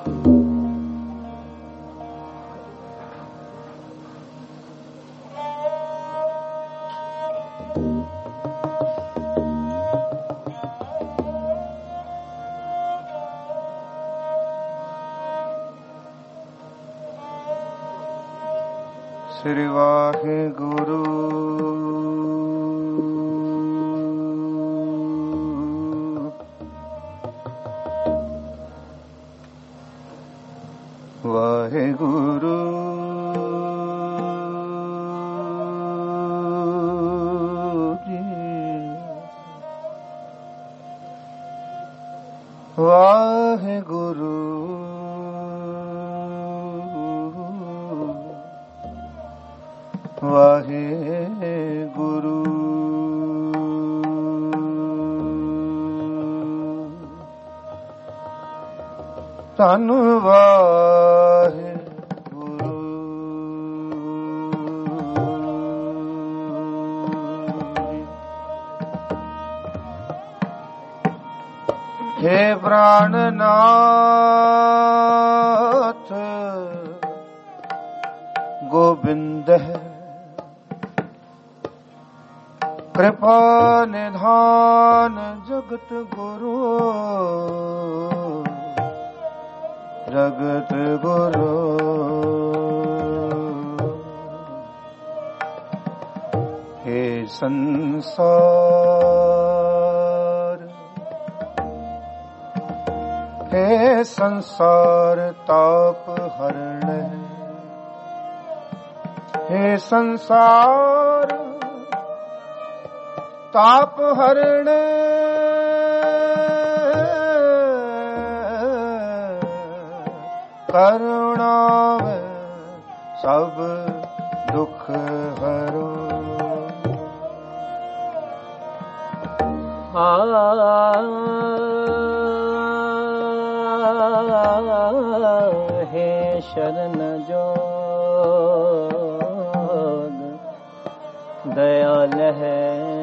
श्री वाहिगुरु वाहिगुरु जी वाहिगुरु वाहिगुरु धन वाहिगुरु हे प्राणनाथ गोविंद है कृपा निधान जगत गुरु जगत गुरु हे संसार हे संसार ताप हरण हे संसार ताप हरण करुणा में सब दुख हरो हे शरण जोग दयाल है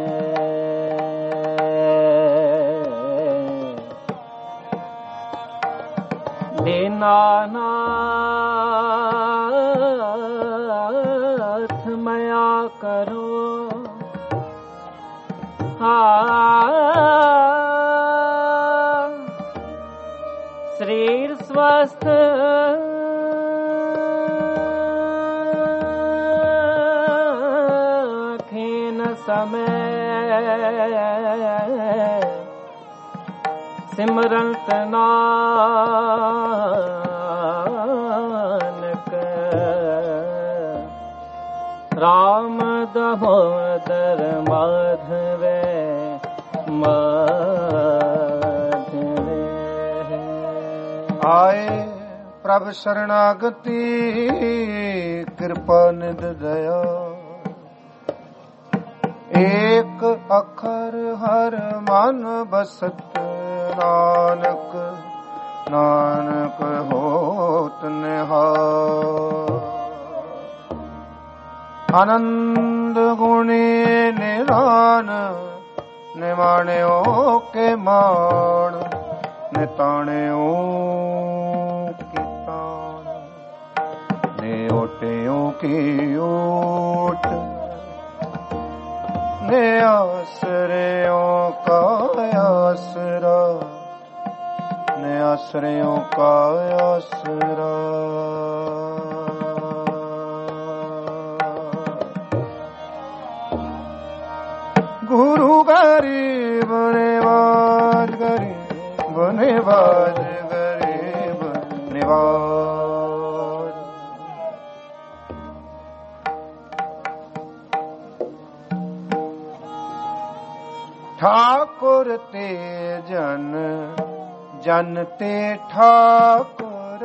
दीनानाथ मया करो शरीर स्वस्थ खीन समय सिमरंत नानक राम दामोदर माधवे माधवे आए प्रभ शरणागति कृपा निध दया एक अखर हर मन बसत नानक नानक होत निहाल आनंद गुणी निरान निमाण्यो के मान निताण्यो की तान निओट्यो की ओट ने आश्रयों का आसरा ने आश्रयों का आसरा गुरु गरीब निवाज गरीब निवाज गरीब निवाज ठाकुर ते जन जन ते ठाकुर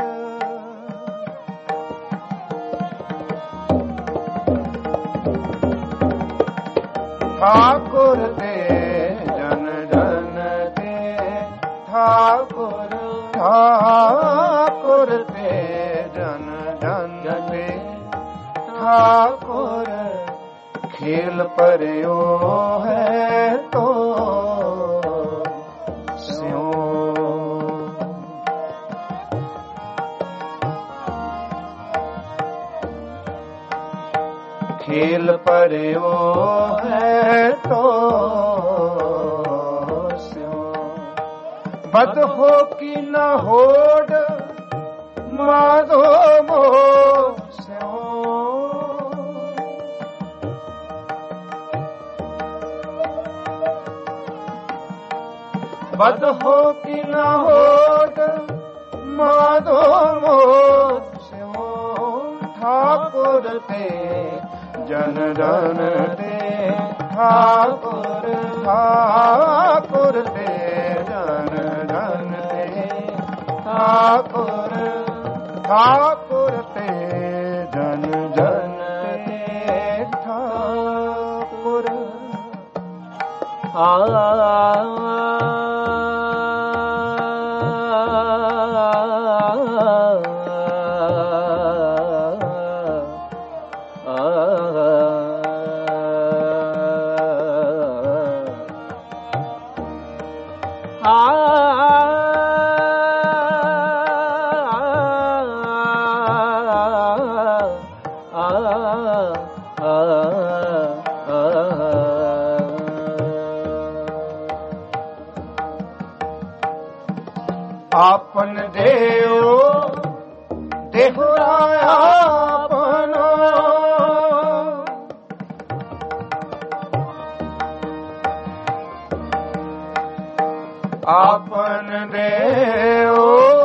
ठाकुर ते जन जन ते ठाकुर ठाकुर ते जन जन ते ठाकुर खेल परियो है तो स्यों खेल पर्यो है तो बद हो कि न होड़ माधो मोस्यो बद हो कि न होड़ माधो मोस्यो ठाकुर ते जन जन ते ठाकुर ठाकुर ते जन जन ते ठाकुर ठाकुर ते जन जन ते ठाकुर आपन देव देहुराया आपनो आपन देव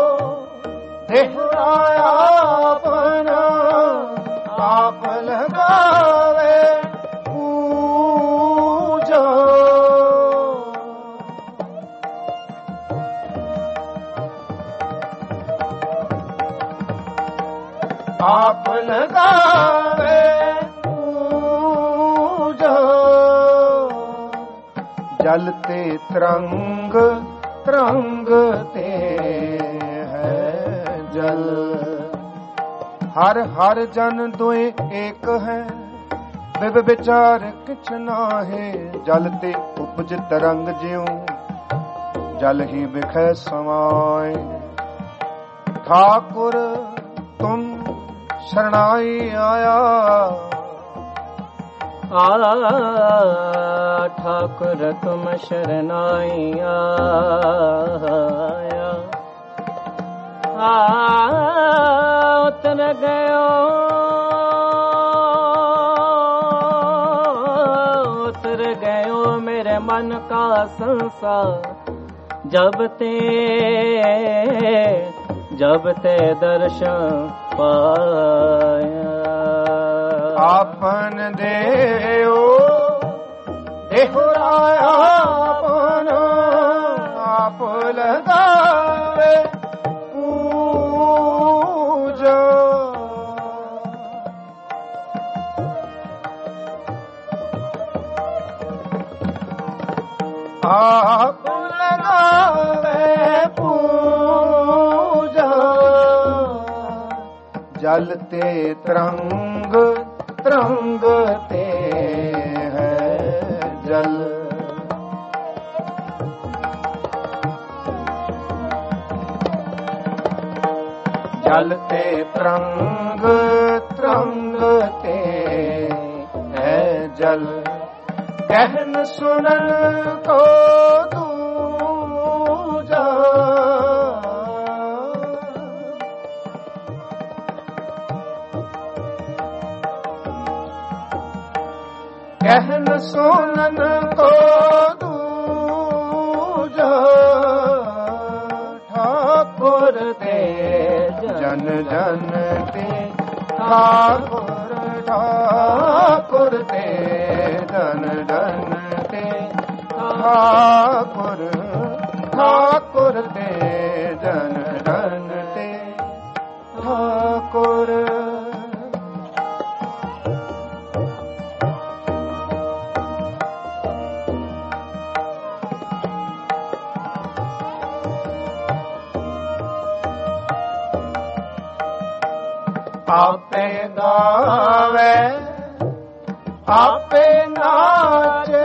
देहुराया आपनो आप लगावे पूजो आप लगावे पूजो जलते तरंग तरंगते है जल हर हर जन दुए एक है बिब विचार किछ नाहे जलते उपज तरंग ज्यों जल ही बिखै समाए ठाकुर तुम शरणाई आया ठाकुर तुम शरणाई आया उतर गयो मेरे मन का संसार जब ते दर्शन पाया आपन देव देहुराया आपनो आप लगावे पूजो आप लगावे पूजो जलते तरंग तरंगते है जल जलते तरंग तरंगते है जल कहन सुनन को दूजा कहन सुनन को दूजा ठाकुर दे जन जन ते ठाकुर ठाकुर दे जन जन ते ठाकुर ठाकुर दे जन जन ते ठाकुर आपे गावे आपे नाचे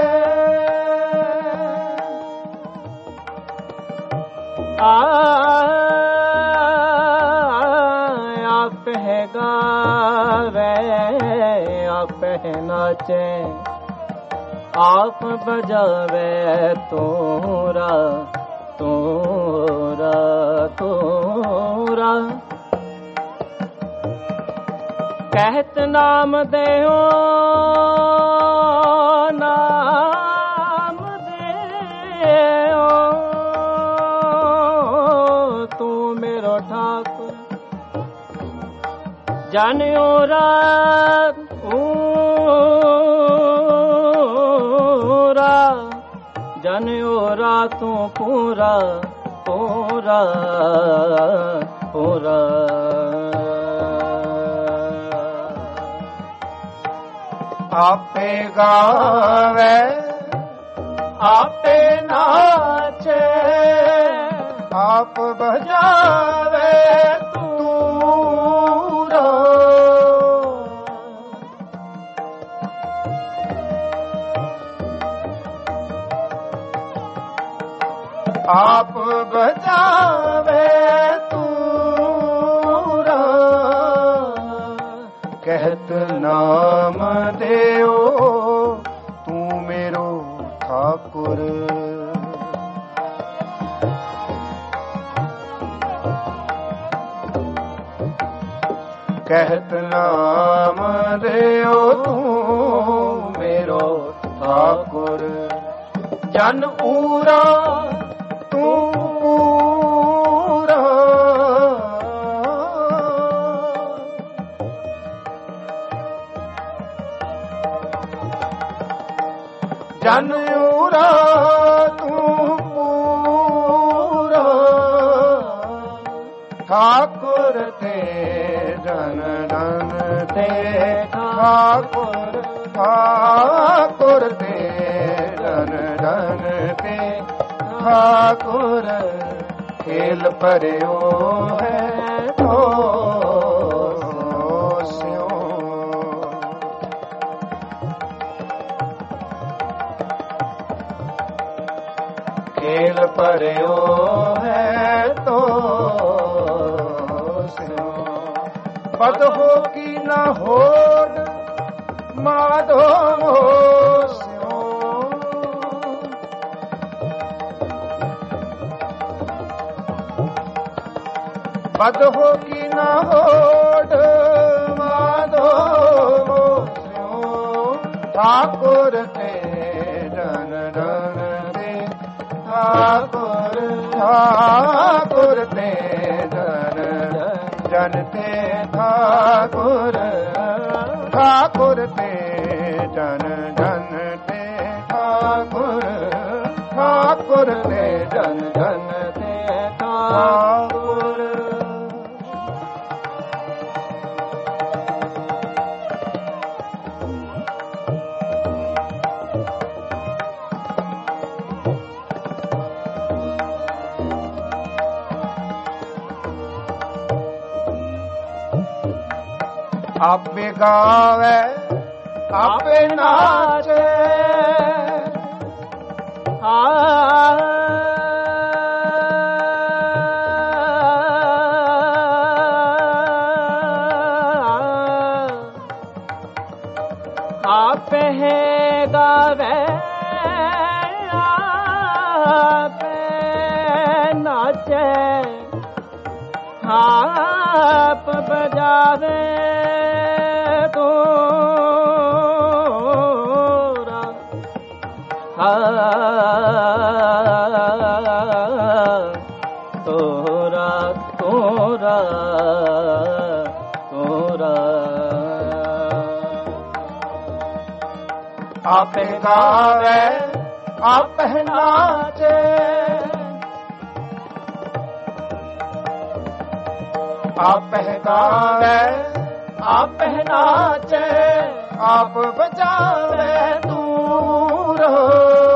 आप है गावे आप ਆਪੇ ਨਾਚੇ ਆਪ ਬਜਾਵੇ ਤੋਰਾ ਤੋਰਾ ਤੋਰਾ ਕਹਿਤ ਨਾਮ ਦੇਓ ਨਾਮ ਦੇਓ ਤੂੰ ਮੇਰੋ ਠਾਕੁਰ ਜਾਣਿਓ ਰਾਤ ਜਾਣਿਓ ਰਾਤੋਂ ਪੂਰਾ ਪੂਰਾ ਪੂਰਾ ਆਪੇ ਗਾਵੇ ਆਪੇ ਨਾਚੇ ਆਪ ਬਜਾਵੇ ਤੂਰਾ ਆਪ ਬਜਾਵੇ ਤੂਰਾ ਕਹਿਤ ਨਾਮ ਦੇਓ ਤੂੰ ਮੇਰੋ ਠਾਕੁਰ ਕਹਿਤ ਨਾਮ ਦੇਓ ਤੂੰ ਮੇਰੋ ਠਾਕੁਰ ਜਨ ਊਰਾ ਤੂੰ ਪੂਰਾ ਜਨ ਊਰਾ ਤੂੰ ਪੂਰਾ ਠਾਕੁਰ ਤੇ ਜਨ ਜਨ ਤੇ ਠਾਕੁਰ ਠਾਕੁਰ ਤੇ ਜਨ ਜਨ ਤੇ ਠਾਕੁਰ ਖੇਲ ਭਰਿਓ ਹੈ ਤੋ ਸਿਓ ਖੇਲ ਭਰਿਓ ਹੈ ਤੋ ਸਿਓ ਪਦ ਹੋ ਕੀ ਨਾ ਹੋੜ ਮਾਧੋ ਸਿਓ ਪਦ ਹੋ ਕੀ ਨਾ ਹੋੜ ਮਾਧੋ ਸਿਓ ਠਾਕੁਰ ਤੇ ਜਨ ਜਨ ਤੇ ਠਾਕੁਰ ਠਾਕੁਰ ਤੇ ਜਨ ਜਨ ਤੇ ਠਾਕੁਰ ਠਾਕੁਰ ਤੇ ਜਨ ਜਨ ਤੇ ਠਾਕੁਰ ਠਾਕੁਰ ਤੇ ਜਨ ਜਨ ਤੇ ਠਾਕੁਰ ਆਪੇ ਗਾਵੇ ਆਪੇ ਨਾਚੇ ਆਪੇ ਗਾਵੇ ਆਪੇ ਨਾਚੇ ਆਪ ਬਜਾਵੇ ਤੋਰਾ ਤੋਰਾ ਤੋਰਾ ਆਪੇ ਗਾਵੇ ਆਪੇ ਨਾਚੇ ਆਪੇ ਗਾਵੇ ਆਪੇ ਨਾਚੇ ਆਪ ਬਚਾਵੇ ਤੂੰ ਰੋ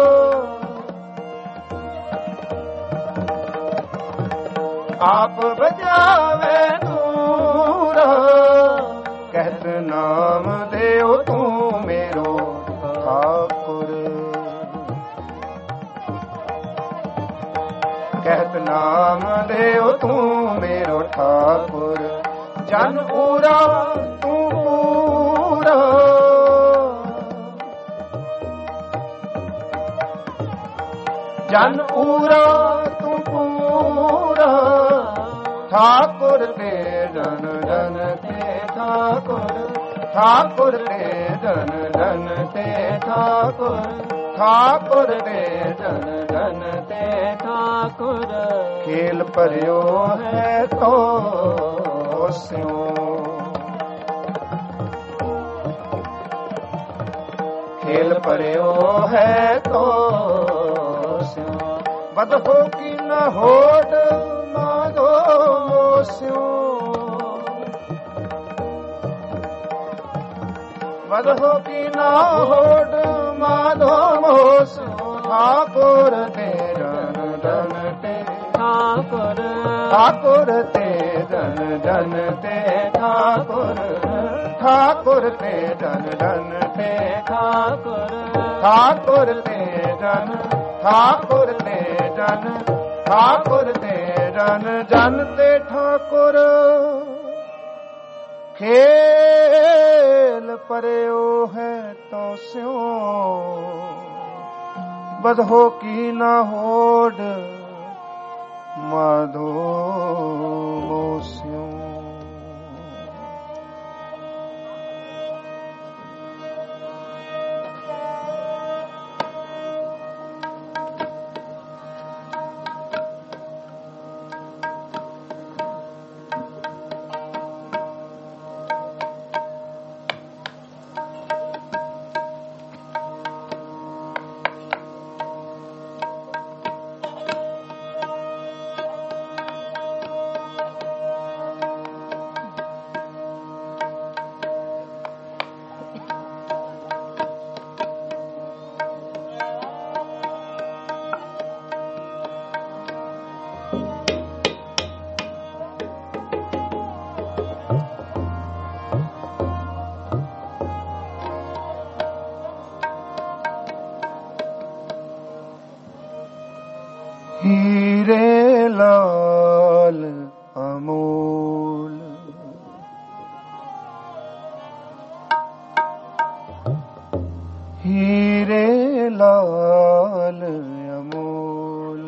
ਆਪ ਬਚਾਵੇ ਤੂੰ ਰੋ ਕਹਿਤ ਨਾਮ ਦੇਓ ਤੂੰ ਮੇਰੋ ਠਾਕੁਰ ਕਹਿਤ ਨਾਮ ਦੇਓ ਤੂੰ ਮੇਰੋ ਠਾਕੁਰ ਜਨ ਊਰਾ ਤੂੰ ਪੂਰਾ ਜਨ ਊਰਾ ਤੂੰ ਪੂਰਾ ਠਾਕੁਰ ਤੇ ਜਨ ਜਨ ਤੇ ਠਾਕੁਰ ਠਾਕੁਰ ਤੇ ਜਨ ਜਨ ਤੇ ਠਾਕੁਰ ਠਾਕੁਰ ਤੇ ਜਨ ਜਨ ਤੇ ਠਾਕੁਰ ਖੇਲ ਭਰਿਓ ਹੈ ਤੋ ਸਿਓ ਖੇਲ ਭਰਿਓ ਹੈ ਤੋ ਸਿਓ ਬਦਹੋ ਕੀ ਨ ਹੋੜ ਮਾਧੋ ਮੋਸਿਓ ਬਦਹੋ ਕੀ ਨ ਹੋੜ ਮਾਧੋ ਮੋਸਿਓ ਠਾਕੁਰ ਤੇ ਜਨ ਜਨ ਤੇ ਠਾਕੁਰ ਠਾਕੁਰ ਤੇ ਜਨ ਜਨ ਤੇ ਠਾਕੁਰ ਠਾਕੁਰ ਤੇ ਜਨ ਜਨ ਤੇ ਠਾਕੁਰ ਠਾਕੁਰ ਤੇ ਜਨ ਠਾਕੁਰ ਤੇ ਜਨ ਠਾਕੁਰ ਤੇ ਜਨ ਜਨ ਤੇ ਠਾਕੁਰ ਖੇਲ ਪਰਿਓ ਹੈ ਤੋ ਸਿਓ ਬਦਹੋ ਕੀ ਨਾ ਹੋੜ ਮਾਧੋ ਮੋਸਿਓ ਹੀਰੇ ਲਾਲ ਅਮੋਲ ਹੀਰੇ ਲਾਲ ਅਮੋਲ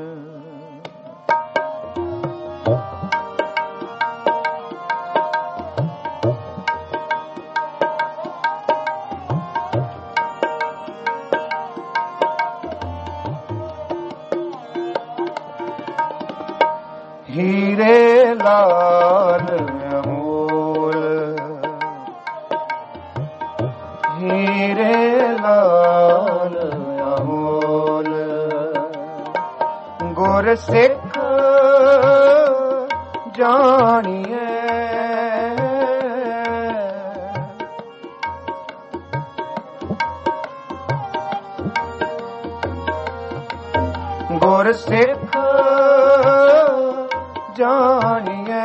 ਹੀਰੇ ਲਾਲ ਅਮੋਲ ਹੀਰੇ ਲਾਲ ਅਮੋਲ ਗੁਰ ਸਿੱਖ ਜਾਣੀਏ ਗੁਰ ਸਿੱਖ ਜਾਣੀਏ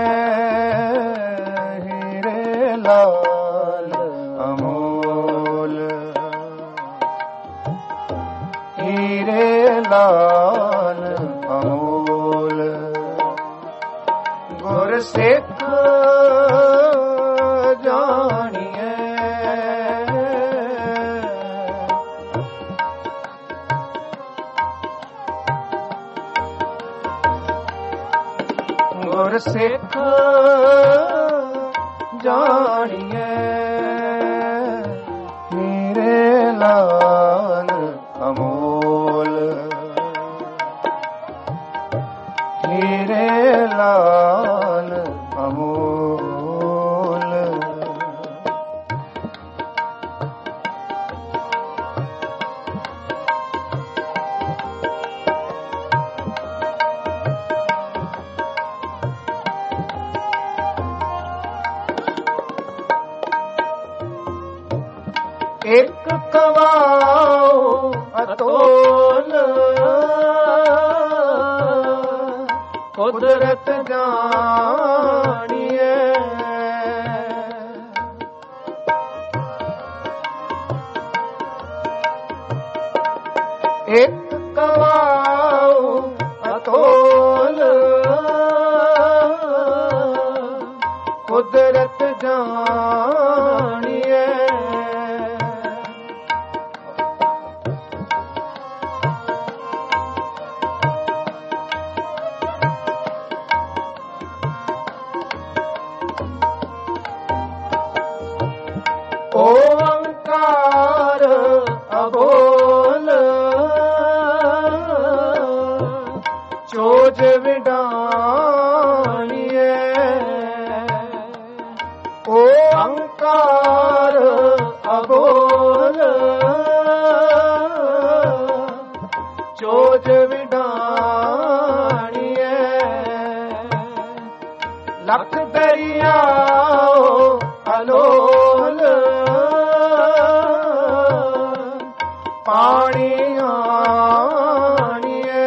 ਹੀਰੇ ਲਾਲ ਅਮੋਲ ਹੀਰੇ ਲਾਲ ਅਮੋਲ ਗੁਰ ਸਿੱਖ ਜਾਣੀਏ ਗੁਰ ਸਿੱਖ ਜਾਣੀਏ ਹੀਰੇ ਲਾਲ ਅਮੋਲ ਹੀਰੇ ਲਾਲ ਅਮੋਲ ਇੱਕ ਕਵਾਓ ਅਤੋਲ ਕੁਦਰਤ ਜਾਣੀਏ ਇੱਕ ਕਵਾਓ ਅਤੋਲ ਕੁਦਰਤ ਜਾਣੀਏ ਲੱਖ ਦਰਿਆਓ ਅਲੋਲ ਪਾਣੀ ਆਣੀਏ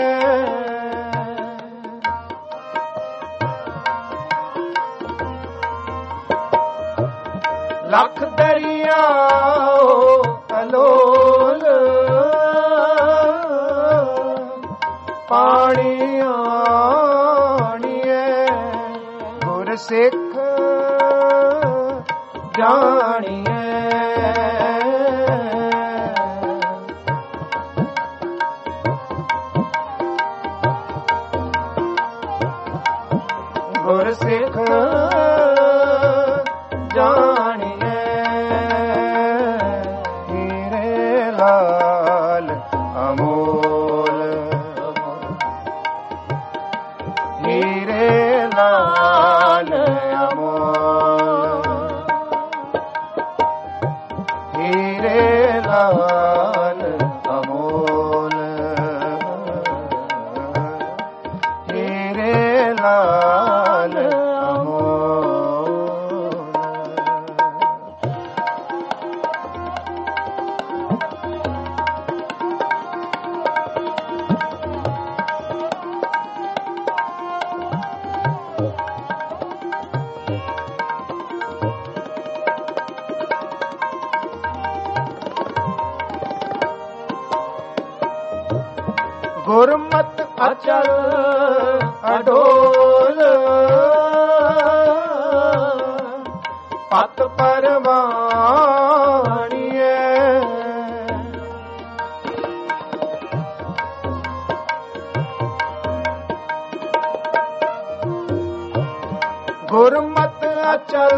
ਲੱਖ ਦਰਿਆਓ ਅਲੋਲ ਪਾਣੀ ਆਣੀਏ ਗੁਰ ਸਿੱਖ ਜਾਣੀਏ ਗੁਰ ਸਿੱਖ ਜਾਣੀਏ ਹੀਰੇ ਲਾਲ ਅਮੋਲ ਹੀਰੇ ਲਾਲ ਅਮੋਲ ਹੀਰੇ ਲਾਲ ਅਮੋਲ ਹੀਰੇ ਲਾਲ ਗੁਰਮਤਿ ਅਚਲ ਅਡੋਲ ਪਤ ਪਰਵਾਣੀਏ ਗੁਰਮਤਿ ਅਚਲ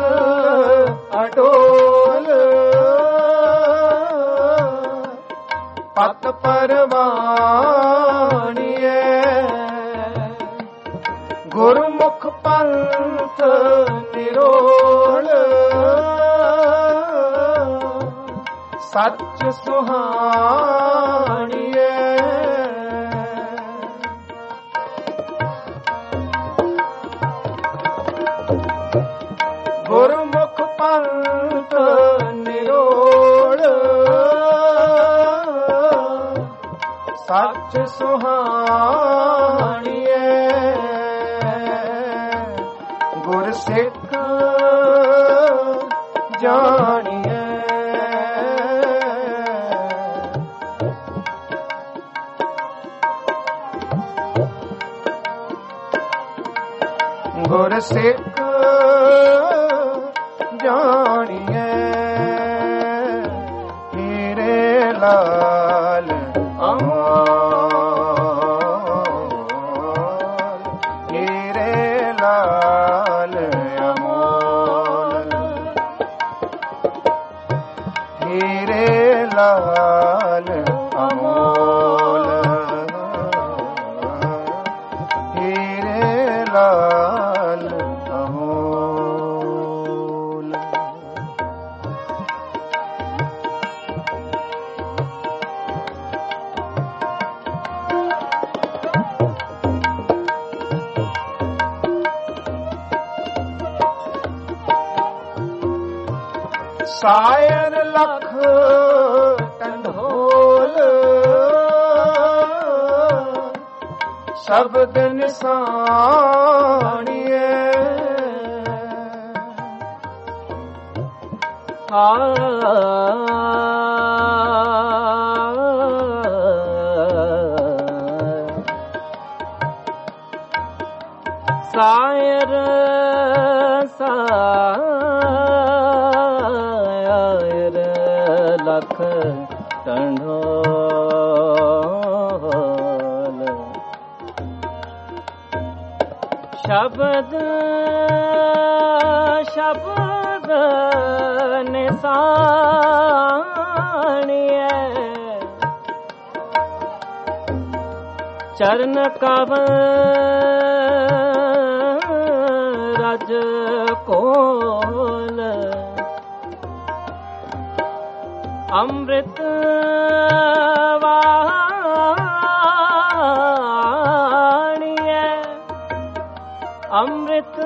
ਅਡੋਲ ਪਤ ਪਰਵਾਣੀਏ ਗੁਰਮੁਖ ਪੰਥ ਨਿਰੋਲ ਸੱਚ ਸੁਹਾਣੀਏ ਗੁਰਮੁਖ ਪੰਥ ਨਿਰੋਲ ਸੱਚ ਸੁਹਾਣੀਏ ਗੁਰ ਸਿੱਖ ਜਾਣੀਏ ਗੁਰ ਸਿੱਖ ਜਾਣੀਏ ਹੀਰੇ ਲਾਲ ਅਮੋਲ ਹੀਰੇ ਲਾਲ ਅਮੋਲ ਹੀਰੇ ਲਾਲ ਅਮੋਲ ਹੀਰੇ ਲਾਲ ਅਮੋਲ ਸਾਇਰ ਲਖ ਟੰਡੋਲ ਸ਼ਬਦ ਨਿਸਾਣੀਏ ਸਾਇਰ ਸਾਇਰ ਲਖ ਟੰਡੋਲ ਸ਼ਬਦ ਸ਼ਬਦ ਨਿਸਾਣੀਏ ਚਰਨ ਕਵ ਰਜ ਕੋਲ ਅੰਮ੍ਰਿਤ ਵਾਣੀਏ ਅੰਮ੍ਰਿਤ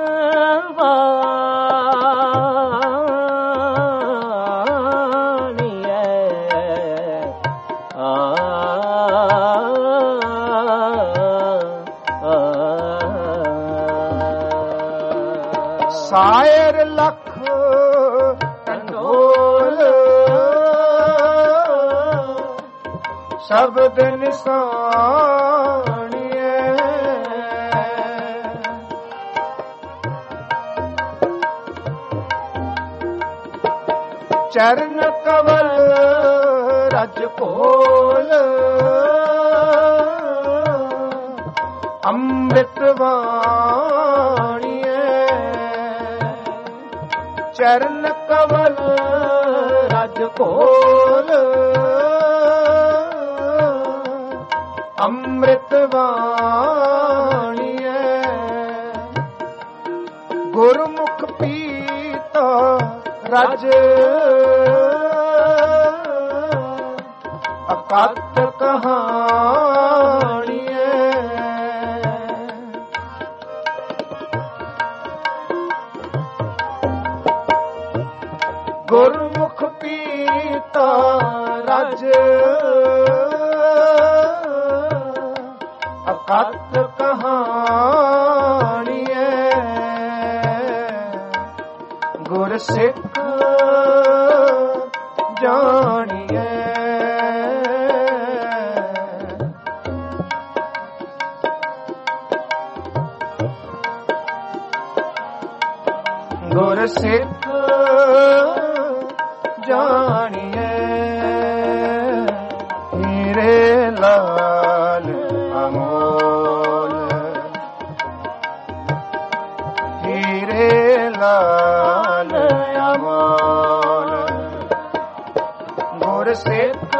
ਬਾਣੀ ਸਾਇਰ ਲਖ ਢੋਲ ਸ਼ਬਦ ਨਿਸ਼ਾਨੀਏ ਚਰਨ ਕਵਲ ਰਜ ਕੋਲ ਅੰਮ੍ਰਿਤ ਬਾਣੀਏ ਚਰਨ ਕਵਲ ਰਜ ਕੋਲ ਅੰਮ੍ਰਿਤ ਬਾਣੀਏ ਗੁਰਮੁਖ ਪੀਤਾ ਰਜ ਅਕਤ ਕਹਾਣੀਏ ਗੁਰਮੁਖ ਪੀਤਾ ਰਜ ਅਕਤ ਕਹਾਣੀਏ ਗੁਰ ਸਿੱਖ ਜਾਣੀਏ ਗੁਰ ਸਿੱਖ ਜਾਣੀਏ ਹੀਰੇ ਲਾਲ ਅਮੋਲ ਹੀਰੇ ਲਾਲ ਅਮੋਲ ਗੁਰ ਸਿੱਖ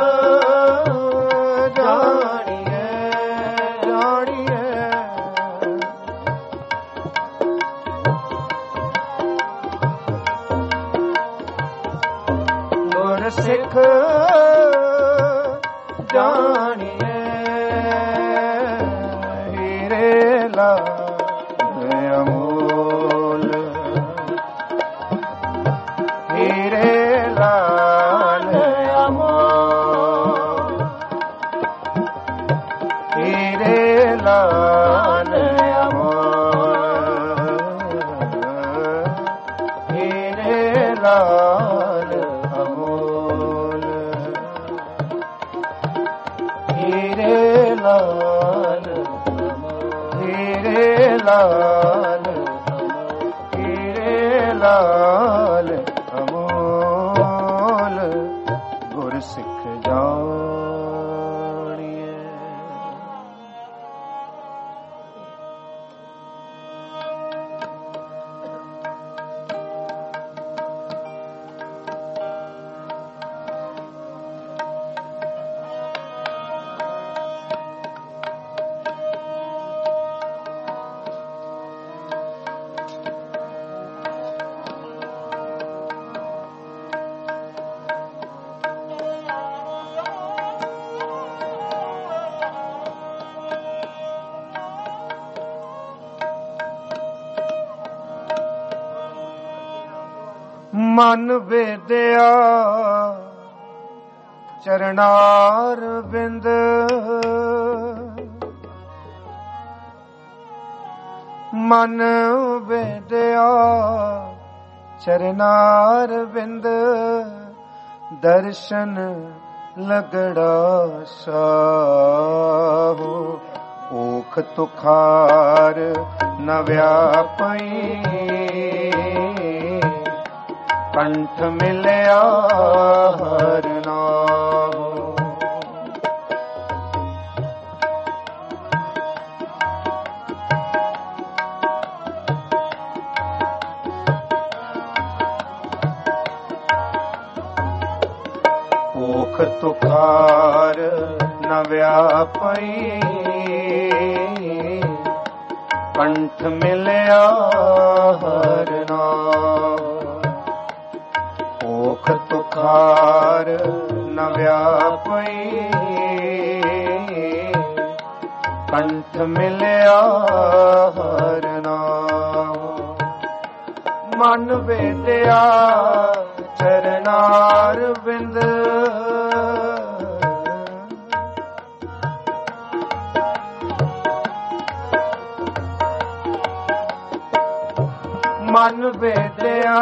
ਜਾਣੀਏ ਜਾਣੀਏ ਗੁਰ ਸਿੱਖ ਜਾਣੀਏ ਹੀਰੇ ਲਾਲ ਅਮੋਲ ਹੀਰੇ ਲਾਲ ਅਮੋਲ ਹੀਰੇ ਲਾਲ ਅਮੋਲ ਹੀਰੇ ਲਾਲ ਅਮੋਲ ਹੀਰੇ ਲਾਲ ਹੀਰੇ ਲਾਲ ਹੀਰੇ ਲਾਲ ਅਮੋਲ ਗੁਰ ਸਿੱਖ ਜਾਣੀਏ ਮਨ ਵੇਦਿਆ ਚਰਨਾਰ ਬਿੰਦ ਮਨ ਵੇਦਿਆ ਚਰਨਾਰ ਬਿੰਦ ਦਰਸ਼ਨ ਲਗੜਾ ਸਾਹੋ ਓਖ ਤੁਖਾਰ ਨ ਵਿਆਪਈ ਕੰਠ ਮਿਲਿਆ ਹਰ ਨਾਮ ਓਖ ਤੁਖਾਰ ਨ ਵਿਆਪਈ ਕੰਠ ਮਿਲਿਆ ਹਰ ਨਾਮ ਓਖ ਤੁਖਾਰ ਨ ਵਿਆਪਈ ਕੰਠ ਮਿਲਿਆ ਹਰ ਨਾਮ। ਮਨ ਵੇਦਿਆ ਚਰਨਾਰ ਬਿੰਦ, ਮਨ ਵੇਦਿਆ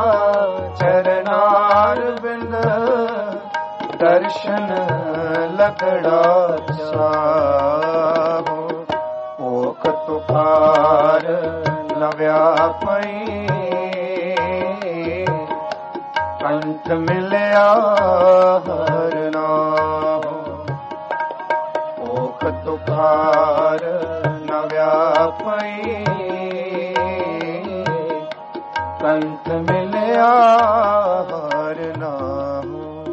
ਚਰਨਾਰ ਬਿੰਦ, ਦਰਸ਼ਨ ਲਗੜਾ ਸਾਹੋ। ਭੋਖ ਤੁਖਾਰ ਨ ਵਿਆਪਈ, ਕੰਠ ਮਿਲਿਆ ਹਰ ਨਾਮ। ਭੋਖ ਤੁਖਾਰ ਨ ਵਿਆਪਈ, ਕੰਠ ਮਿਲਿਆ ਹਰ ਨਾਮ।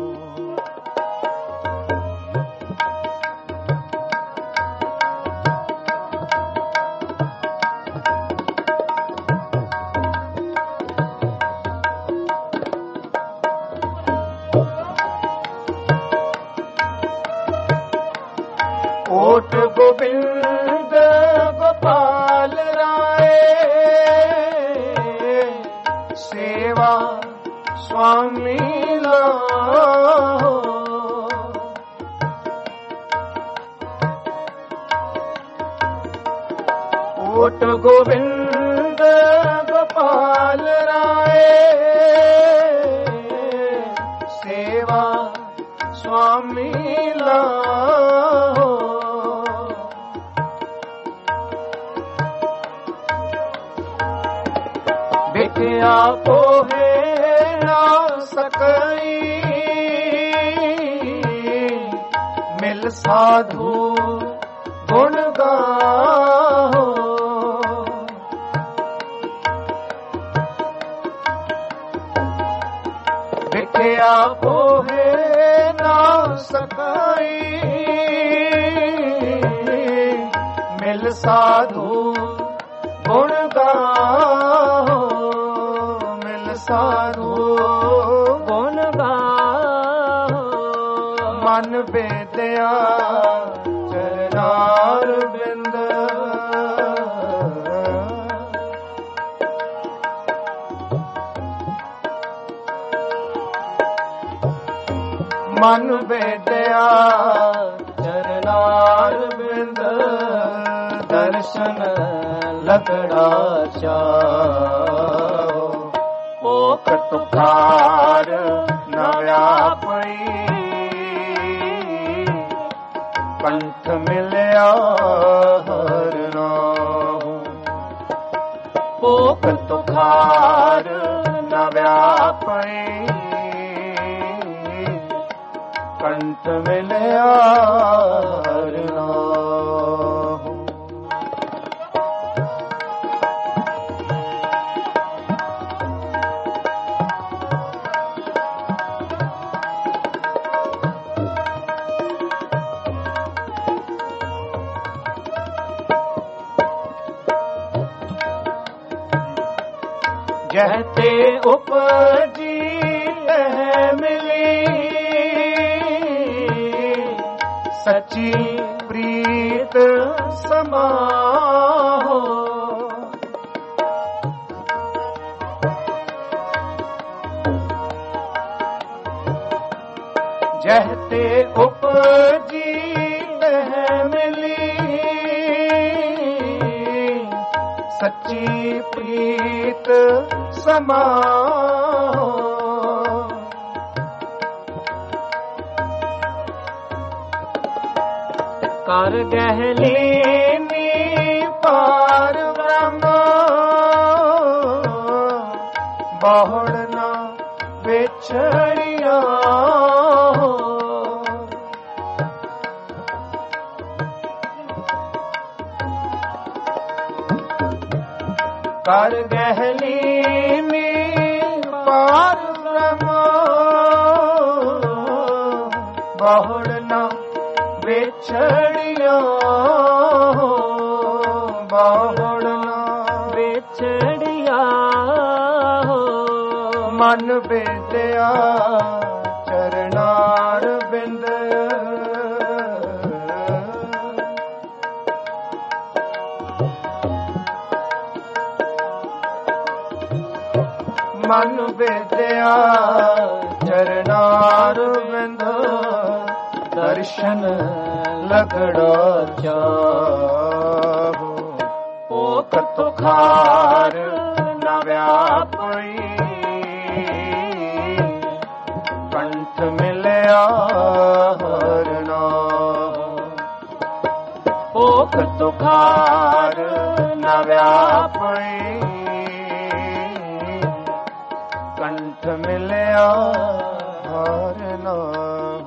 ਓਟ ਗੋਬਿੰਦ ਗੋਪਾਲ ਰਾਏ, ਸੇਵਾ ਸੁਆਮੀ ਲਾਹੋ। ਓਟ ਗੋਬਿੰਦ ਗੋਪਾਲ ਰਾਏ, ਸੇਵਾ ਸੁਆਮੀ ਲਾਹੋ। ਵਿਖਿਆ ਕੋਹੇ ਨਾ ਸਕਈ, ਮਿਲ ਸਾਧੂ ਗੁਣ ਗਾਹੋ। ਵਿਖਿਆ ਕੋਹੇ ਨਾ ਸਕਈ, ਮਿਲ ਸਾਧੂ ਗੁਣ ਗਾਹੋ। ਮਿਲ ਸਾਧੂ ਗੁਣ ਗਾਹੋ। ਮਨ ਵੇਦਿਆ ਚਰਨਾਰ ਬਿੰਦ, ਮਨ ਵੇਦਿਆ ਚਰਨਾਰ ਬਿੰਦ, ਦਰਸ਼ਨ ਲਗੜਾ ਚਾਹੋ। ਭੋਖ ਤੁਖਾਰ ਨ ਵਿਆਪਈ, ਕੰਠ ਮਿਲਿਆ ਹਰ ਨਾਮ। ਭੋਖ ਤੁਖਾਰ ਨ ਵਿਆਪਈ, ਕੰਠ ਮਿਲਿਆ ਹਰ ਨਾਮ। ਜਹ ਤੇ ਉਪਜੀ ਤਹ ਮਿਲੀ, ਸੱਚੀ ਪ੍ਰੀਤ ਸਮਾਹੋ। ਜਹ ਤੇ ਉਪਜੀ ਤਹ ਮਿਲੀ, ਸੱਚੀ ਪ੍ਰੀਤ ਸਮਾਹੋ। ਕਰ ਗਹਿਲੀਨੀ ਪਾਰ ਬ੍ਰਹਮ, ਬਹੁੜ ਨਾ ਵਿਛੜਿਆ। ਕਰ ਗਹਿਲੀਨੀ ਪਾਰ ਬ੍ਰਹਮ, ਬਹੁੜ ਨਾ ਵਿਛੜਿਆ। ਬਹੁੜ ਨਾ ਵਿਛੜਿਆ। ਮਨ ਵੇਦਿਆ ਚਰਨਾਰ ਬਿੰਦ, ਮਨ ਵੇਦਿਆ ਚਰਨਾਰ ਬਿੰਦ ਦਰਸ਼ਨ ਲਗੜਾ ਚਾਹੋ ਓਖ ਤੁਖਾਰ ਨ ਵਿਆਪਈ ਕੰਠ ਮਿਲਿਆ ਹਰ ਨਾਮ ਓਖ ਤੁਖਾਰ ਨ ਵਿਆਪਈ ਕੰਠ ਮਿਲਿਆ ਹਰ ਨਾਮ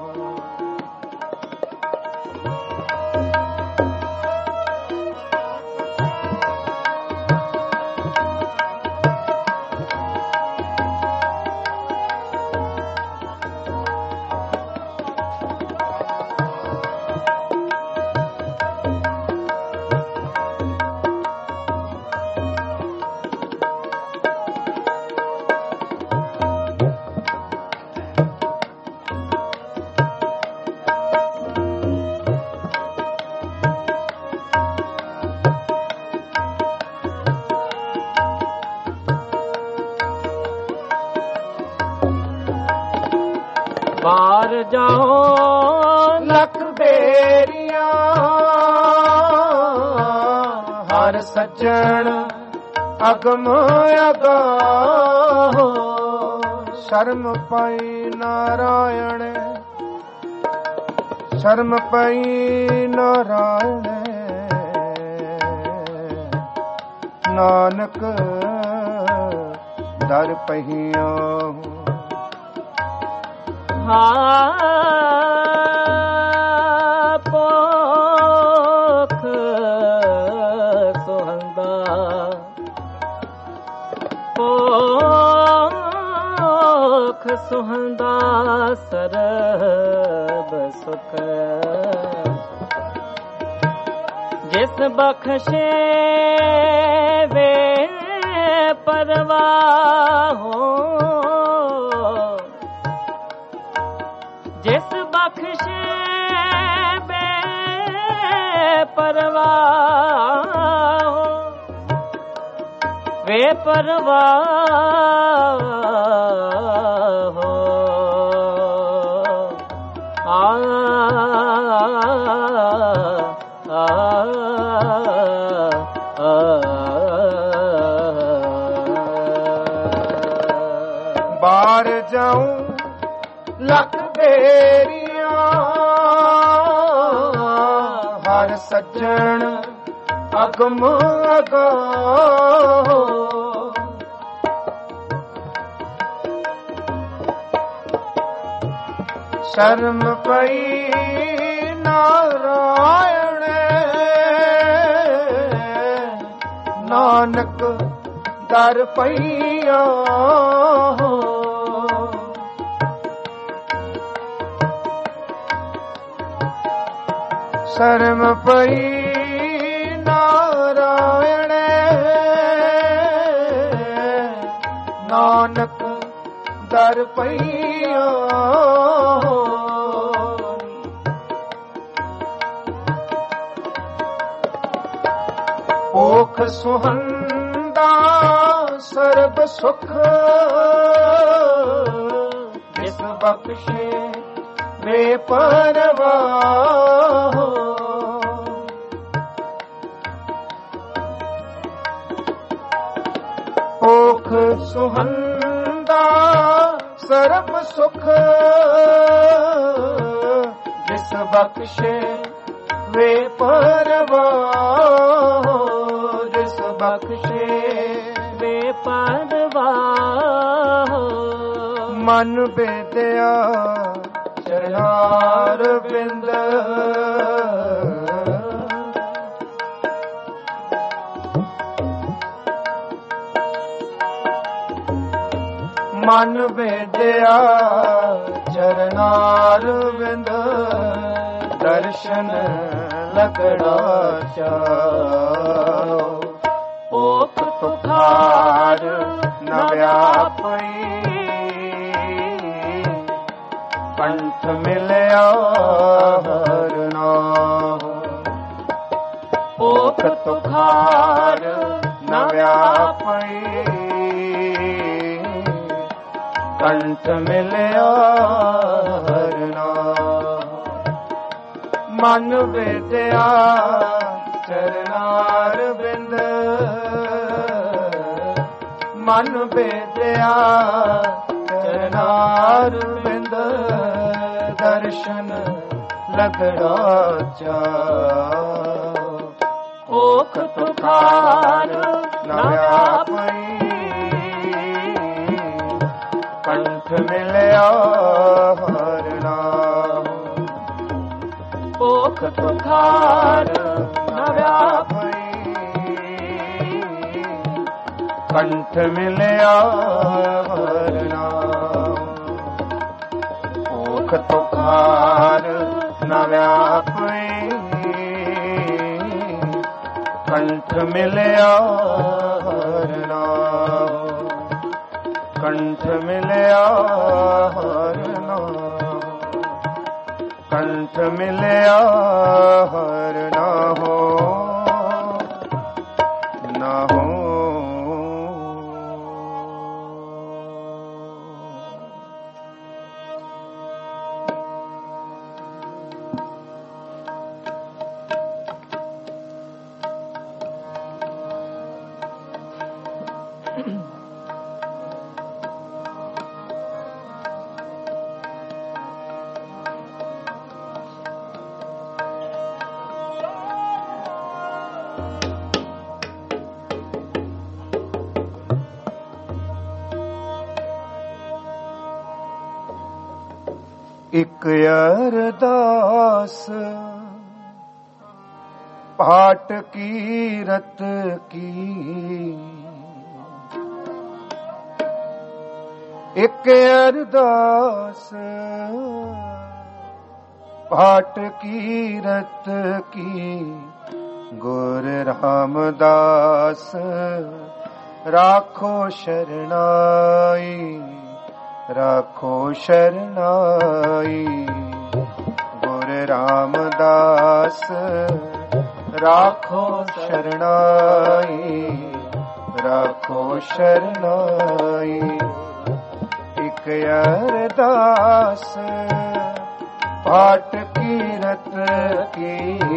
ਬਾਹਰ ਜਾਓ ਲੱਖ ਬੇਰੀਆਂ ਹਰ ਸੱਜਣ ਅਗਮ ਅਗਾਹੋ ਸ਼ਰਮ ਪਾਈ ਨਾਰਾਇਣ ਸ਼ਰਮ ਪਾਈ ਨਾਰਾਇਣ ਨਾਨਕ ਦਰ ਪਹੀਆਂ ਪੋਖ ਸੁਹੰਦਾ ਪੋਖ ਸੁਹੰਦਾ ਸਰਬ ਸੁਖ ਜਿਸ ਬਖਸ਼ੇ ਵੇ ਪਰਵਾਹੋ ਜਿਸ ਬਖਸ਼ੇ ਬੇ ਪਰਵਾਹ ਵੇ ਪਰਵਾਹ ਬਾਹਰ ਜਾਉਂ ਲੱਖ ਬੇਰੀਆਂ ਹਰ ਸੱਜਣ ਅਗਮ ਅਗਾਹੋ ਸ਼ਰਮ ਪਈ ਨਾਰਾਇਣ ਨਾਨਕ ਦਰ ਪਈਆ ਸ਼ਰਮ ਪਈ ਨਾਰਾਇਣ ਨਾਨਕ ਦਰ ਪਈਆ ਓਖ ਸੁਹੰਦਾ ਸਰਬ ਸੁਖ ਜਿਸ ਬਖਸ਼ੇ ਵੇ ਪਰਵਾਹ ਓਖ ਸੁਹੰਦਾ ਸਰਬ ਸੁਖ ਜਿਸ ਬਖਸ਼ੇ ਵੇ ਪਰਵਾਹ ਜਿਸ ਬਖਸ਼ੇ ਵੇ ਪਰਵਾਹ ਮਨ ਬੇਦਿਆ ਚਰਨਾਰ ਬਿੰਦ ਮਨ ਵੇਦਿਆ ਚਰਨਾਰ ਬਿੰਦ ਦਰਸ਼ਨ ਲਗੜਾ ਚਾਓ ਓਖ ਤੁਖਾਰ ਨ ਵਿਆਪਈ ਕੰਠ ਮਿਲਿਆ ਹਰ ਨਾਮ ਓਖ ਤੁਖਾਰ ਨ ਵਿਆਪਈ कंठ मिलिया हर नाम। मन वेदिया चरनार बिंद, मन वेदिया चरनार बिंद, दर्शन लगड़ा चाओ। ओख तुखार न व्यापी, कंठ मिलिया हर नाम। ओख तुखार न व्यापी, कंठ मिलिया हर नाम। ओख तुखार न व्यापी, कंठ मिलिया हर नाम। कंठ मिलिया हर नाम। कंठ मिलिया हर ना हो, ना हो। इक अरदास पाठ कीरत की, इक अरदास पाठ कीरत की। गुर रामदास राखो शरणाई, राखो शरणाई। गुर रामदास राखो शरणाई, राखो शरणाई। इक अरदास पाठ कीरत की,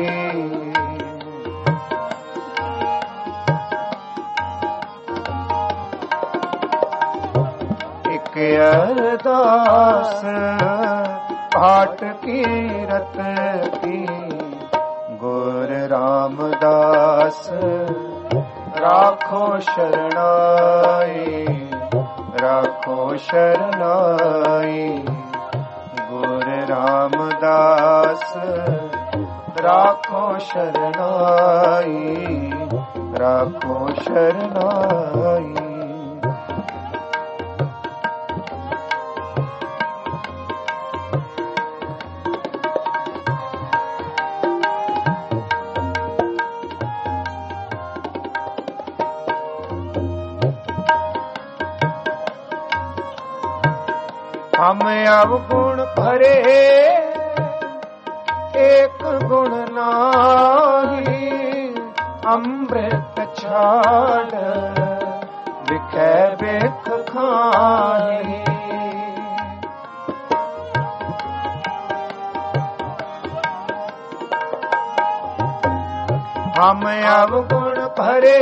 इक अरदास पाठ कीरत की। गुर रामदास राखो शरणाई, राखो शरणाई। गुर रामदास राखो शरणाई, राखो शरणाई। हम अवगुण भरे एक गुण नाही, अमृत छाड़ विखे बेख खाही। हम अवगुण भरे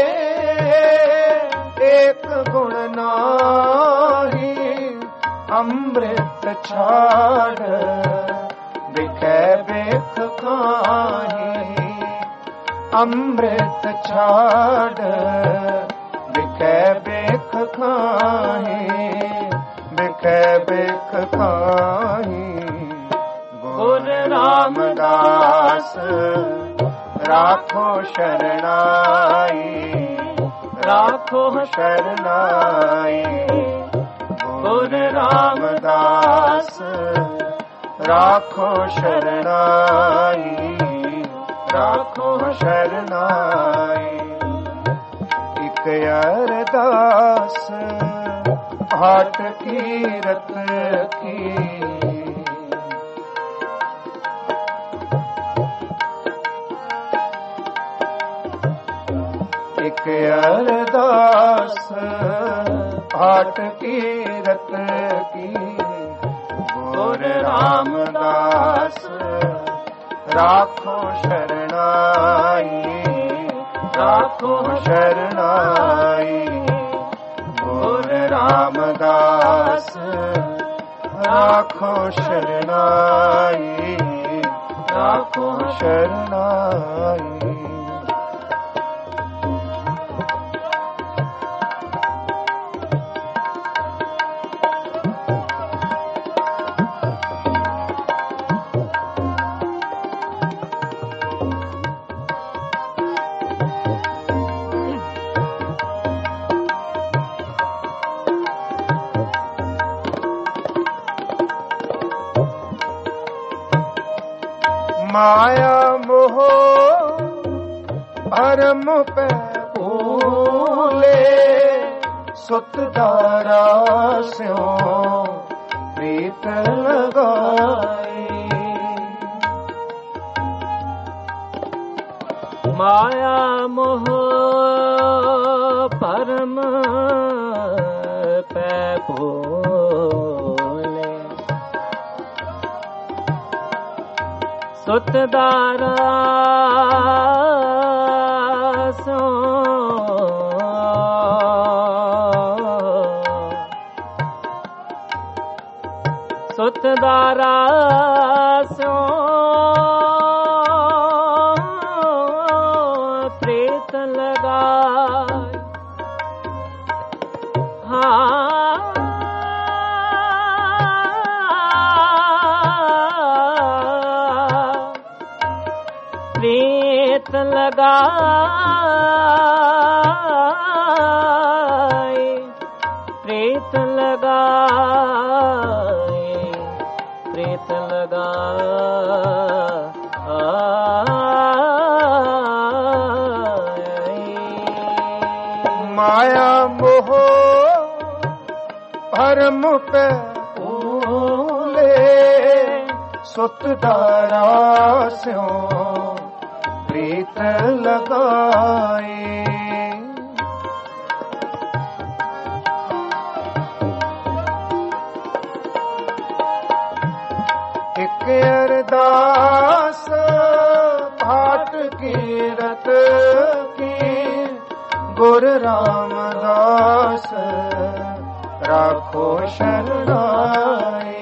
एक गुण नाही, अमृत छाड़ बिखे बेख खाही। अमृत छाड़ बिखे बेख खाही, बिखे बेख खाही। गुर रामदास राखो शरणाई, राखो शरणाई। गुर रामदास राखो शरणाई, राखो शरणाई। इक अरदास पाठ कीरत की, एक अरदास भाट कीरत की। गुर रामदास राखो शरणाई, राखो शरणाई। गुर रामदास राखो शरणाई, राखो शरणाई। माया मोह भरम पे भूले, सुत दारा स्यों प्रीत लगाई। माया मोह परम पे भूले, सुत दारा सो सुत दारा सो प्रीत लगाए। प्रीत लगाए, प्रीत लगाए, प्रीत लगाए। माया मोह भरम पे भूले, सुत दारा स्यों प्रीत लगाए। एक अरदास भाट कीरत की। गुर रामदास राखो शरणाई।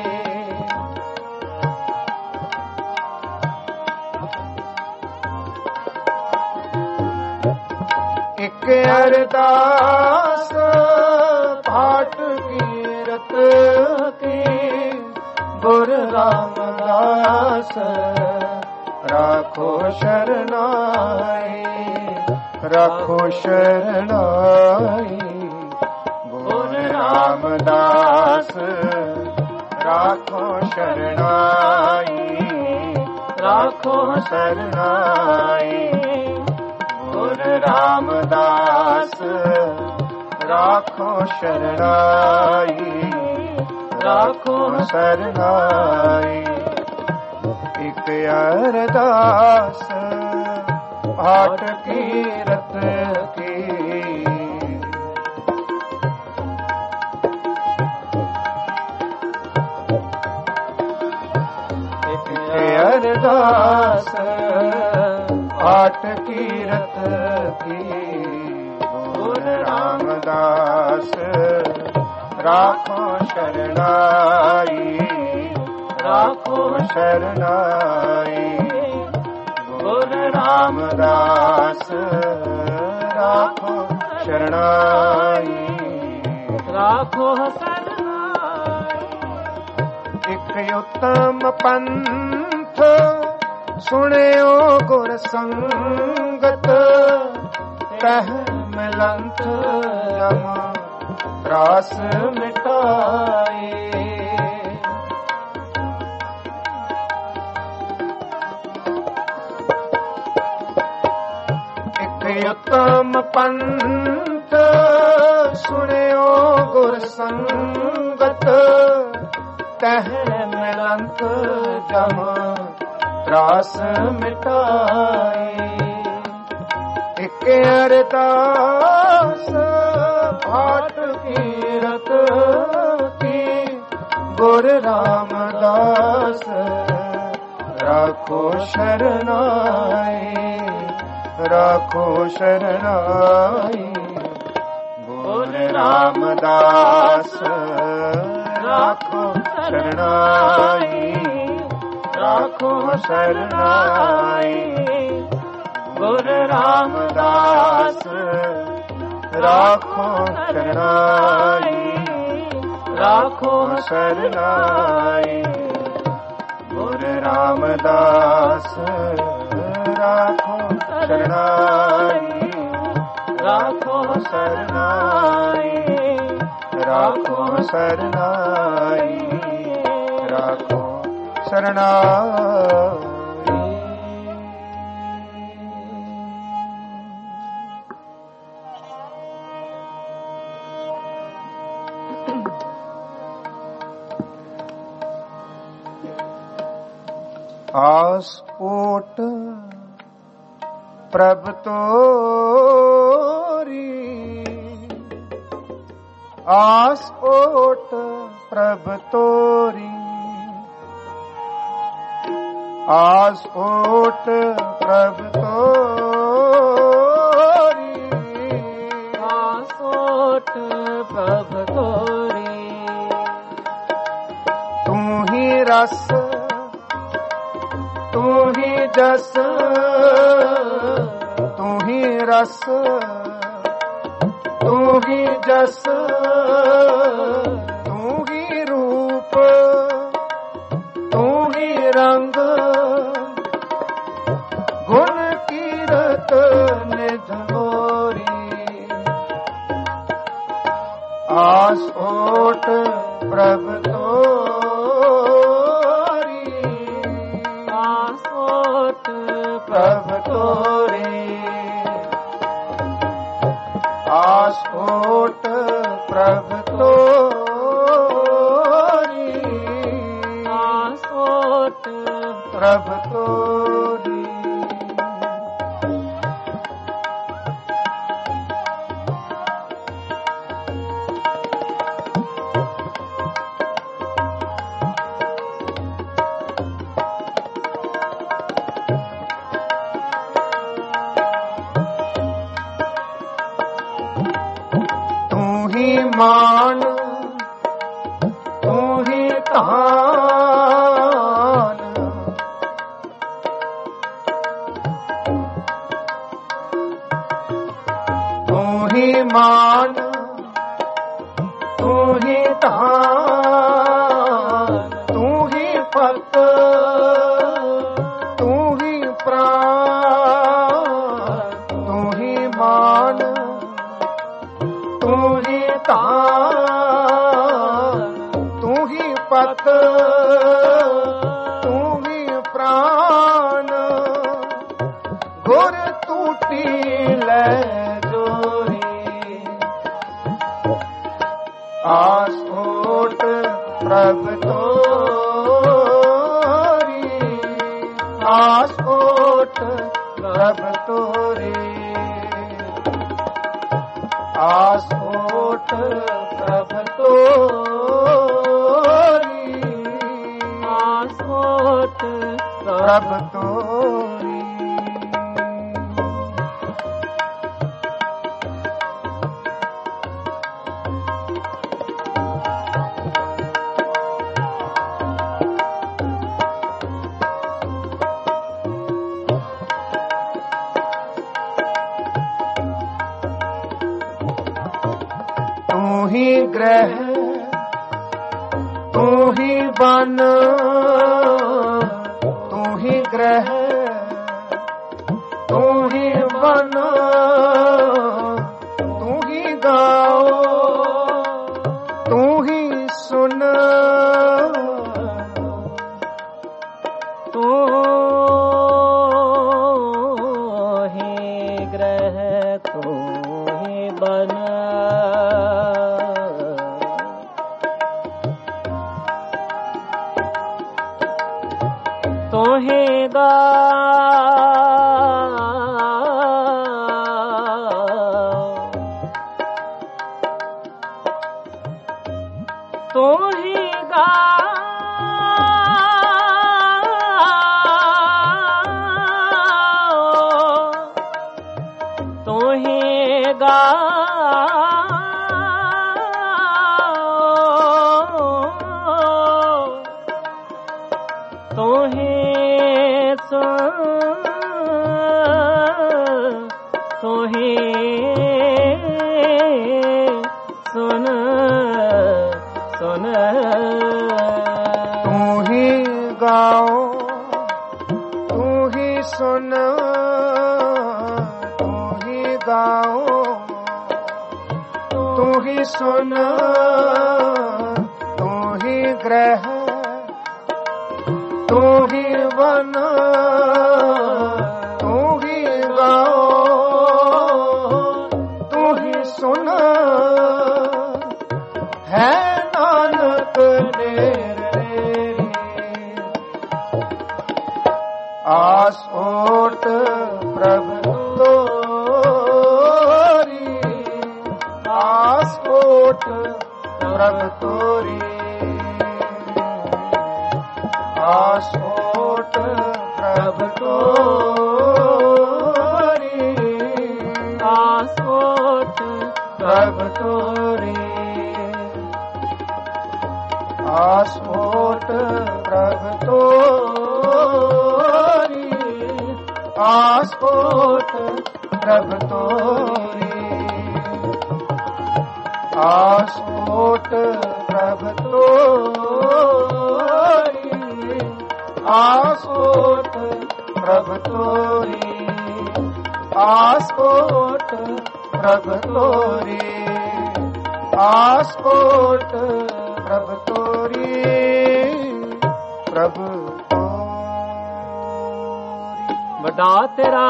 एक अरदास भाट कीरत की। गुर रामदास राखो शरणाई, राखो शरणाई। गुर रामदास राखो शरणाई, राखो शरणाई। गुर रामदास राखो शरणाई, राखो शरणाई। एक अरदास भाट कीरत की। एक अरदास भाट कीरत की। गुर रामदास राखो शरणाई, राखो शरणाई। गुर रामदास राखो शरणाई, राखो शरणाई। एक उत्तम पंथ सुनियो गुर संगत, कह मिलंत यम त्रास मिटाए। एक उत्तम पंथ सुनियो गुर संगत, कह मिलंत जम त्रास मिटाए। एक अरदास हाथ कीरत की गुर रामदास राखो शरणाई राखो शरणाई गुर रामदास राखो शरणाई राखो शरणाई गुर रामदास राखो शरणाई राखो शरणाई गुर रामदास राखो शरणाई राखो शरणाई राखो शरणाई राखो शरणाई। आस ओट प्रभ तोरी आस ओट प्रभ तोरी आस ओट प्रभ तोरी आस ओट प्रभ तोरी तू ही रस तू ही जस तू ही रस तू ही जस तू ही रूप तू ही रंग गुण कीरत निज मोरी आस ओट प्रभ प्रभ तोरी आस ओट प्रभ तोरी आस ओट प्रभ तोरी मान तू ही तान तू ही मान तू ही तान तू ही पत तू ही प्राण तू ही मान तू ही तू ही पत तू ही प्राण गुर टूटी ले जोरी आस ओट प्रभ तोरी आस ओट प्रभ तोरी आस ओट प्रभ तोरी आस ओट प्रभ तोरी तू ही ग्रह तू ही बन तू ही ग्रह तू ही बन तू ही गाओ तू ही सुन तू ही ग्रह तू ही बन तोहे गा ਤੂੰ ਹੀ ਗਾ ਤੂੰ ਹੀ ਗਾ ਤੂੰ ਹੀ ਤੂੰ ਹੀ ਸੁਨ ਸੁਨ ਤੂੰ ਹੀ ਗਾਓ ਤੂੰ ਹੀ ਸੁਨ ਤੂੰ ਹੀ ਗਾਓ ਤੂੰ ਹੀ ਸੁਨ ਤੂੰ ਹੀ ਗ੍ਰਹਿ ਤੂੰ ਹੀ ਵਨ ਤੂੰ ਹੀ ਗਾਓ ਤੂੰ ਹੀ ਸੁਨ ਹੈ ਨਾਨਕ ਨੇਰੇ ਆਸ ਓਟ ਪ੍ਰਭ ਤੋਰੀ ਆਸ ਓਟ ਪ੍ਰਭ ਤੋਰੀ ਆਸ ਓਟ ਪ੍ਰਭ ਤੋਰੀ ਆਸ ਓਟ ਪ੍ਰਭ ਤੋਰੀ ਆਸ ਓਟ ਪ੍ਰਭ ਤੋਰੀ ਆਸ ਓਟ ਪ੍ਰਭ ਤੋਰੀ ਆਸ ਓਟ ਪ੍ਰਭ ਤੋਰੀ ਆਸ ਓਟ ਪ੍ਰਭ ਤੋਰੀ ਆਸ ਓਟ ਪ੍ਰਭ ਤੋਰੀ ਆਸ ਓਟ ਪ੍ਰਭ ਤੋਰੀ ਪ੍ਰਭ ਤੋਰੀ ਵੱਡਾ ਤੇਰਾ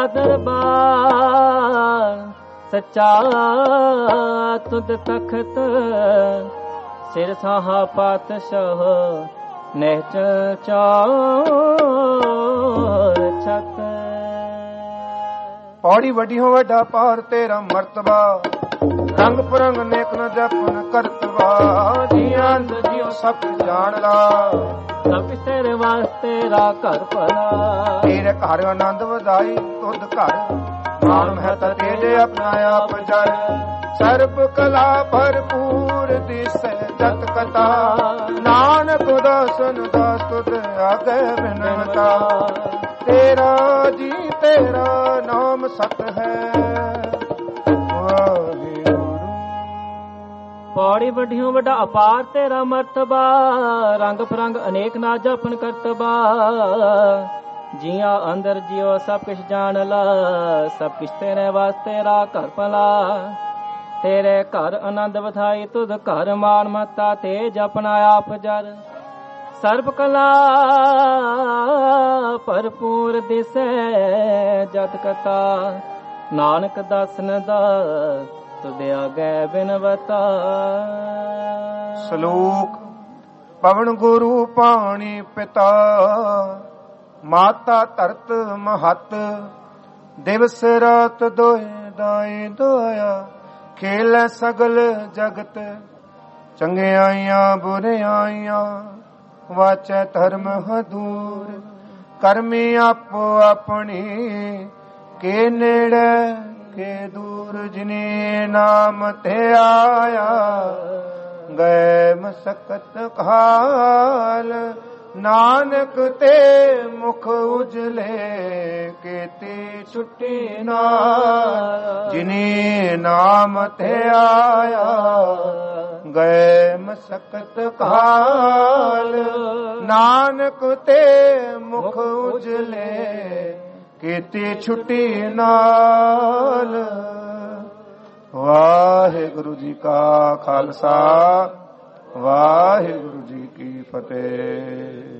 ਦਰਬਾਰ ਸੱਚਾ ਤੁਧ ਤਖਤ ਸਿਰ ਸਾਹਾ ਪਾਤਸ਼ਾਹ ਨਹਿਚ ਚਾਰ ਛਤ ਪੌੜੀ ਵੱਡੀ ਹੋ ਵੱਡਾ ਪਾਰ ਤੇਰਾ ਮਰਤਬਾ ਰੰਗ ਪਰੰਗ ਨੇਕ ਨ ਜਪਨ ਕਰਤਵਾ ਜੀਆਂ ਜੀਉ ਸਭ ਜਾਣ ਲਾ ਸਭ ਤੇਰੇ ਵਾਸਤੇ ਰਾ ਘਰ ਭਲਾ ਤੇਰੇ ਘਰ ਆਨੰਦ ਵਧਾਈ ਤੁਧ ਘਰ ਨਾਮ ਹੈ ਤਾ ਤੇਜ ਆਪਣਾ ਆਪ ਜਰ ਸਰਬ ਕਲਾ ਭਰਪੂਰ ਦਿਸੈ ਜਤ ਕਥਾ ਨਾਨਕ ਦਾਸਨ ਦਾਸ ਤੁਧ ਆਗੇ ਬਿਨਵਤਾ ਤੇਰਾ ਜੀ ਤੇਰਾ ਨਾਮ ਸਤ ਹੈ ਪੌੜੀ ਵੱਡਿਓ ਵੱਡਾ ਅਪਾਰ ਤੇਰਾ ਮਰਤਬਾ ਰੰਗ ਫਰੰਗ ਅਨੇਕ ਨਾ ਜਪਨ ਕਰਤਬਾ ਜੀਆਂ ਅੰਦਰ ਜਿਉ ਸਭ ਕੁਛ ਜਾਣ ਲਾ ਸਭ ਕੁਛ ਤੇਰੇ ਵਾਸਤੇ ਰਾ ਘਰ ਭਲਾ ਤੇਰੇ ਘਰ ਆਨੰਦ ਵਧਾਈ ਤੁਧ ਘਰ ਮਾਨ ਮਤਾ ਤੇ ਜਪਨਾ ਆਪ ਜਰ ਸਰਬ ਕਲਾ ਭਰਪੂਰ ਦਿਸੈ ਜਤ ਕਥਾ ਨਾਨਕ ਦਾਸਨ ਦਾ ਤੁਧ ਆਗੇ ਬਿਨਵਤਾ ਸ਼ਲੋਕ ਪਵਨ ਗੁਰੂ ਪਾਣੀ ਪਿਤਾ ਮਾਤਾ ਧਰਤ ਮਹਤ ਦਿਵਸ ਰਾਤ ਦੋਏ ਦਾਈ ਦੋਇਆ ਖੇਲ ਸਗਲ ਜਗਤ ਚੰਗਿਆਈਆਂ ਬੁਰਿਆਈਆਂ ਵਾਚੈ ਧਰਮ ਹਦੂਰ ਕਰਮੀ ਆਪੋ ਆਪਣੀ ਕੇ ਨੇੜੇ ਕੇ ਦੂਰ ਜਿਨੇ ਨਾਮ ਤੇ ਆਇਆ ਗਏ ਮਸਕਤ ਖਾਲ ਨਾਨਕ ਤੇ ਮੁਖ ਉਜਲੇ ਕੀਤੀ ਛੁੱਟੀ ਨਾਲ ਜਿਨੇ ਨਾਮ ਤੇ ਆਇਆ ਗਏ ਮਸਕਤ ਖਾਲ ਨਾਨਕ ਤੇ ਮੁਖ ਉਜਲੇ ਕੀਤੀ ਛੁੱਟੀ ਨਾਲ ਵਾਹਿਗੁਰੂ ਜੀ ਕਾ ਖਾਲਸਾ ਵਾਹਿਗੁਰੂ ਜੀ ਕੀ ਫਤਿਹ।